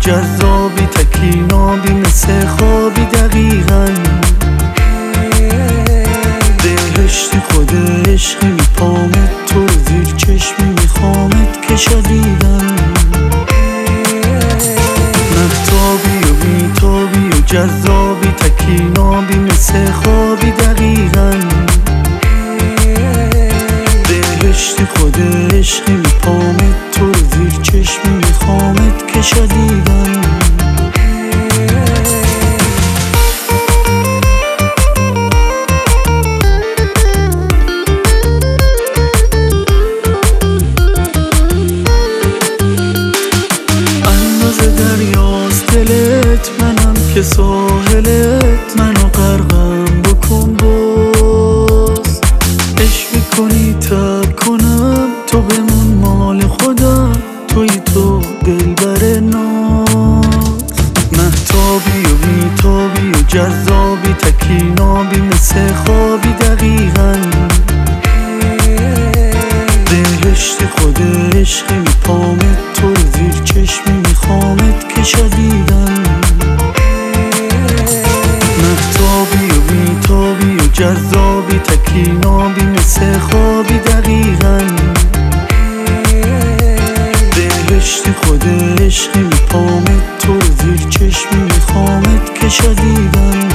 جذابی، تکینابی، مثل خوابی دقیقاً. بهشتی خود عشقی، میپامت تو زیر چشمی، میخوامت که شدیدن. مهتابی و بیتابی و جذابی، تکینابی، مثل خوابی دقیقاً. بهشتی خود عشقی، میپامت تو زیر چشمی، میخوامت که شدیدن. دریاست دلت، منم که ساحلت، منو غرقم بکن باز. عشق میکنی ترک کنم، تو بمون مال خودم، توی تو دلبر ناز. مهتابی و بیتابی و جذابی، تکینابی، مثل خوابی دقیقاً. بهشتی خود عشقی، میپامت تو زیر چشمی، میخوامت که شدیدن. مهتابی و بیتابی و جذابی، تکینابی، مثل خوابی دقیقاً. بهشتی خود عشقی، میپامت تو زیر چشمی، میخوامت که شدیدن.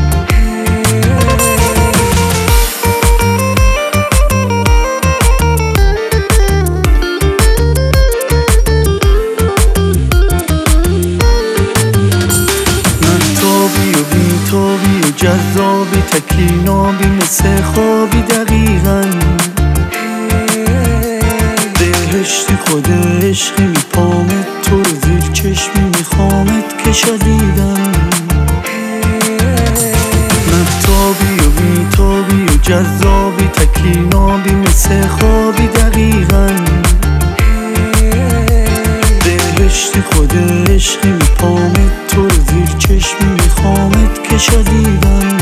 بیتابی و جذابی، تکینابی، مثل خوابی دقیقاً. بهشتی خود عشقی، میپامت تو زیر چشمی، میخوامت که شدیدن. مهتابی و بیتابی و جذابی، تکینابی، مثل خوابی دقیقاً. بهشتی خود عشقی، میپامت تو زیر چشمی، میخوامت که شدیدن.